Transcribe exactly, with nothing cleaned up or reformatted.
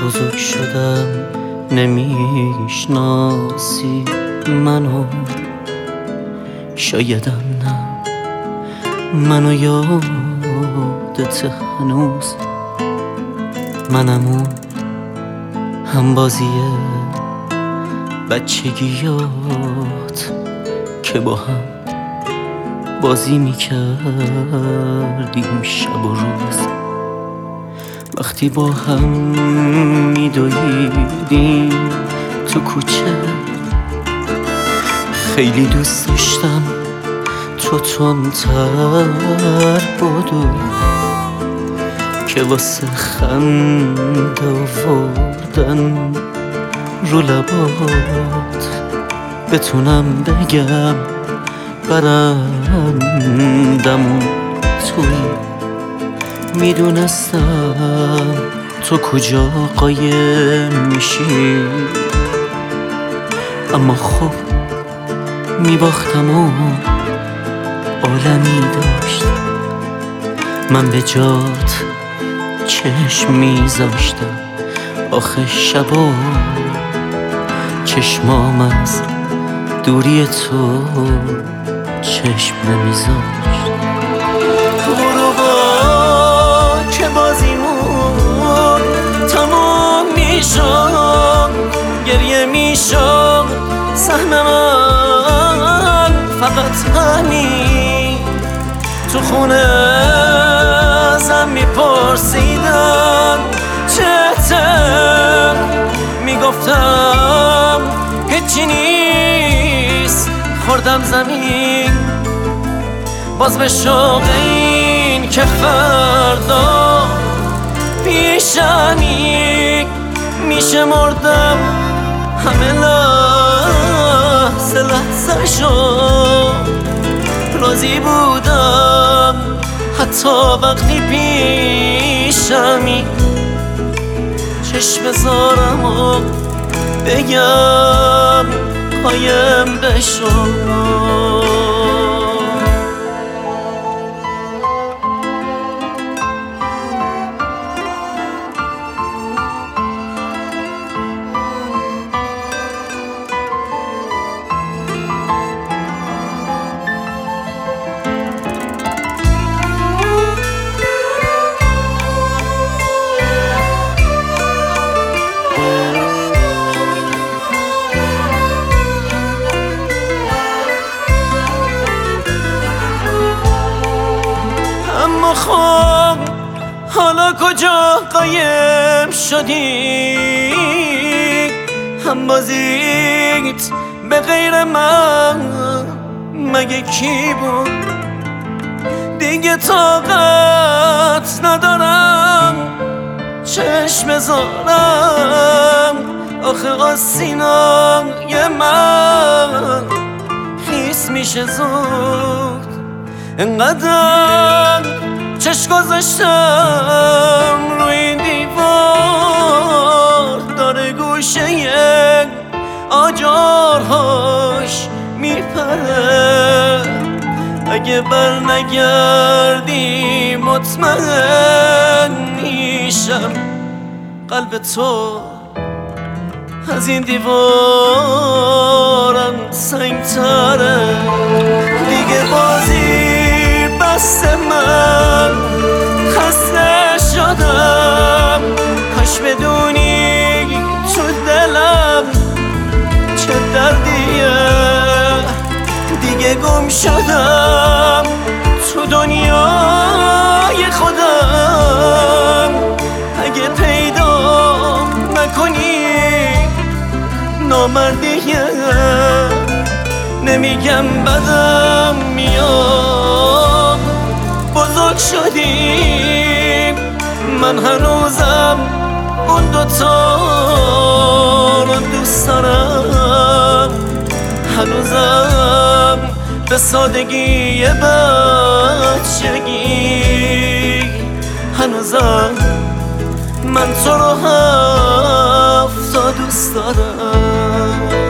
بزرگ شدم نمیشناسی منو، شایدم نه منو یادت هنوز، منم اون همبازی بچگیات که با هم بازی میکردیم شب و روز، وقتی با هم میدویدیم تو کوچه. خیلی دوست داشتم تو تندتر بدوی که واسه خنده آوردن رو لبات بتونم بگم برندمون توی. میدونستم تو کجا قایم میشی، اما خب میباختم و عالمی داشت. من به جات چشم میذاشتم، آخه شبا چشمام از دوری تو چشم نمیذاشت. غروبا که بازیمون تمام میشم، گریه میشم سهم من فقط همین. تو خونه ازم میپرسیدن چته، میگفتم هیچی نیست، خوردم زمین. باز به شوق این که فردا پیشمی میشه مردم، همه لحظه لحظه شو راضی بودم، حتی وقتی پیشمی. چشم زارم و بگم قایم بشو. اما خب حالا کجا قایم شدی؟ هم بازیت به غیر من مگه کی بود؟ دیگه طاقت ندارم چشم زارم، آخه آسینای من خیس میشه زود. انقدر چشم گذاشتم روی این دیوار، داره گوشه آجارهاش میپره. اگه بر نگردی مطمئن میشم قلب تو از این دیوارم سنگتره. دیگه بازی بست، من خسته شدم. کاش بدونی تو دلم چه دردیه. دیگه گم شدم تو دنیای خودم. اگه پیدا نکنی نامردیه، نمیگم بدم میاد. بزرگ شدیم، من هنوزم اون دوتا رو دوست دارم. هنوزم به سادگی بچگی، هنوزم من تو رو هفت تا دوست دارم.